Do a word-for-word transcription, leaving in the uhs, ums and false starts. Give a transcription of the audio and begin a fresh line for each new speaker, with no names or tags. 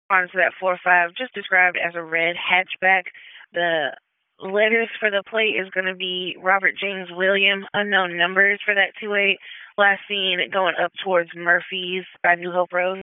onto that four five, just described as a red hatchback. The letters for the plate is going to be Robert James William, unknown numbers for that two eight. Last seen going up towards Murphy's by New Hope Road.